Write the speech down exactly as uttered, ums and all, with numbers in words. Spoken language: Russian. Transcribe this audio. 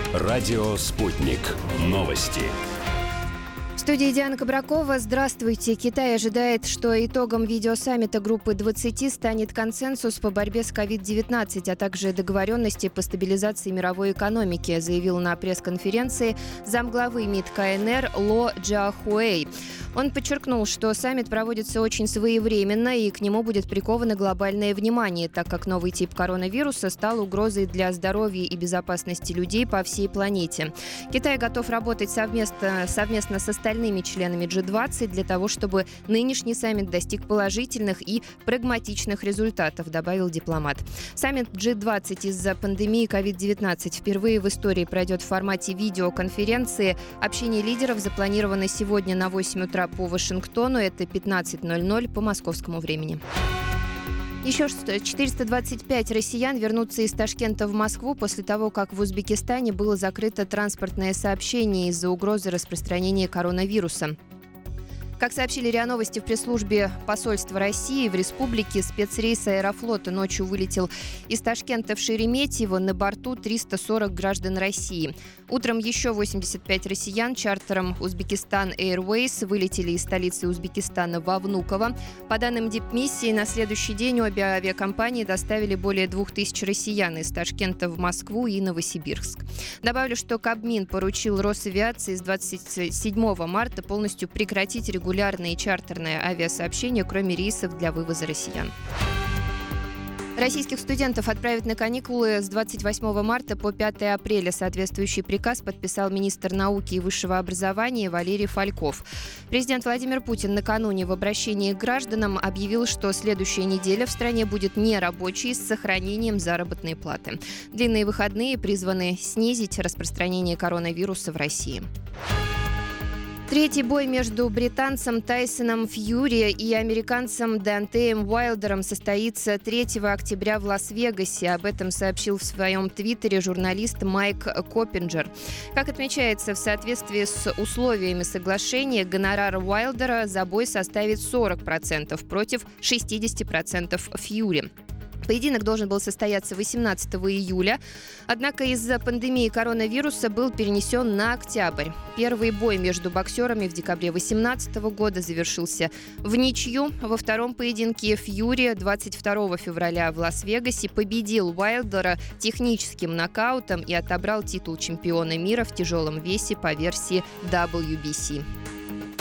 Радио «Спутник». Новости. В студии Диана Кабракова. Здравствуйте. Китай ожидает, что итогом видеосаммита группы двадцати станет консенсус по борьбе с ковид девятнадцать, а также договоренности по стабилизации мировой экономики, заявил на пресс-конференции замглавы МИД КНР Ло Джиахуэй. Он подчеркнул, что саммит проводится очень своевременно и к нему будет приковано глобальное внимание, так как новый тип коронавируса стал угрозой для здоровья и безопасности людей по всей планете. Китай готов работать совместно, совместно с остальными членами джи двадцать для того, чтобы нынешний саммит достиг положительных и прагматичных результатов, добавил дипломат. Саммит джи двадцать из-за пандемии ковид девятнадцать впервые в истории пройдет в формате видеоконференции. Общение лидеров запланировано сегодня на восемь утра по Вашингтону, это пятнадцать ноль ноль по московскому времени. Еще четыреста двадцать пять россиян вернутся из Ташкента в Москву после того, как в Узбекистане было закрыто транспортное сообщение из-за угрозы распространения коронавируса. Как сообщили РИА Новости в пресс-службе посольства России в республике, спецрейс Аэрофлота ночью вылетел из Ташкента в Шереметьево, на борту триста сорок граждан России. Утром еще восемьдесят пять россиян чартером Узбекистан Airways вылетели из столицы Узбекистана во Внуково. По данным дипмиссии, на следующий день обе авиакомпании доставили более двух тысяч россиян из Ташкента в Москву и Новосибирск. Добавлю, что Кабмин поручил Росавиации с двадцать седьмого марта полностью прекратить регулярные регулярные чартерные авиасообщения, кроме рейсов для вывоза россиян. Российских студентов отправят на каникулы с двадцать восьмого марта по пятого апреля. Соответствующий приказ подписал министр науки и высшего образования Валерий Фальков. Президент Владимир Путин накануне в обращении к гражданам объявил, что следующая неделя в стране будет нерабочей с сохранением заработной платы. Длинные выходные призваны снизить распространение коронавируса в России. Третий бой между британцем Тайсоном Фьюри и американцем Деонтеем Уайлдером состоится третьего октября в Лас-Вегасе. Об этом сообщил в своем твиттере журналист Майк Коппинджер. Как отмечается, в соответствии с условиями соглашения, гонорар Уайлдера за бой составит сорок процентов против шестьдесят процентов Фьюри. Поединок должен был состояться восемнадцатого июля, однако из-за пандемии коронавируса был перенесен на октябрь. Первый бой между боксерами в декабре две тысячи восемнадцатого года завершился в ничью. Во втором поединке Фьюри двадцать второго февраля в Лас-Вегасе победил Уайлдера техническим нокаутом и отобрал титул чемпиона мира в тяжелом весе по версии дабл ю би си.